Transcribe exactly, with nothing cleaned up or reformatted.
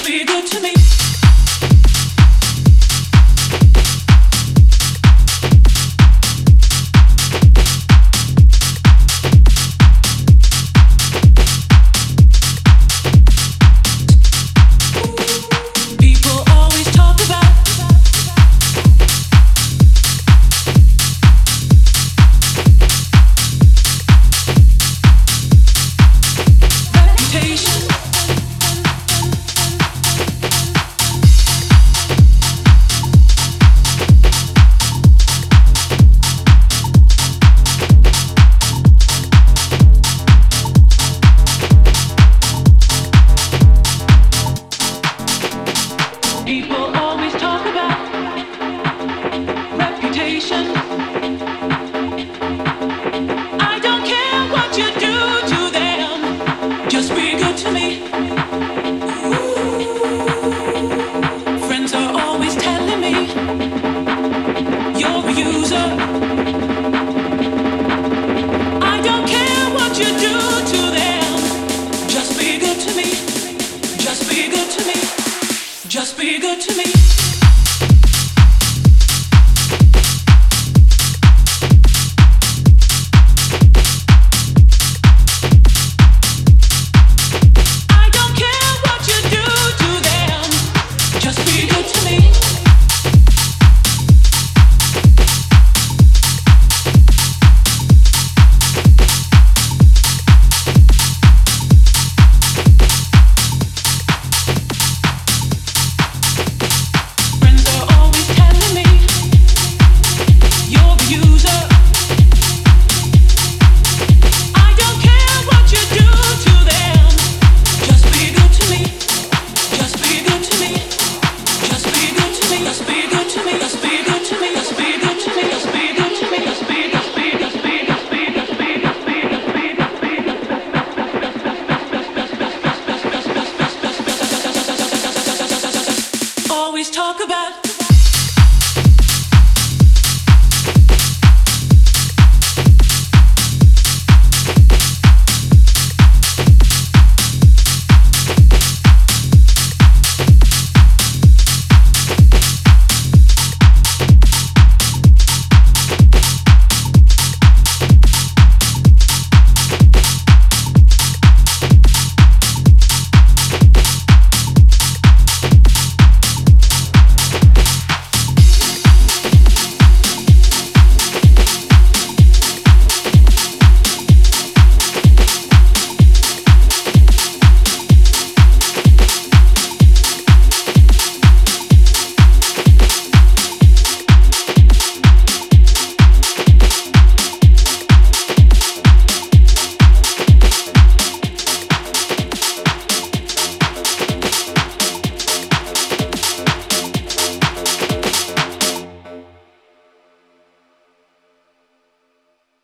be good to me. People always talk about reputation. People always talk about reputation. I don't care what you do to them, just be good to me. Friends are always telling me you're a user. I don't care what you do to them, just be good to me. Just be good to me. Just be good to me. I don't care what you do to them. Just be good to me. Friends are always telling me you're the user. I don't care what you do to them. Just be good to me. Just be good to me. Just be good to me. Just be good to me. Just be good to me. Just be good to me. Just be good to me. Just be just be just be just be just be just be just be just be just be always talk about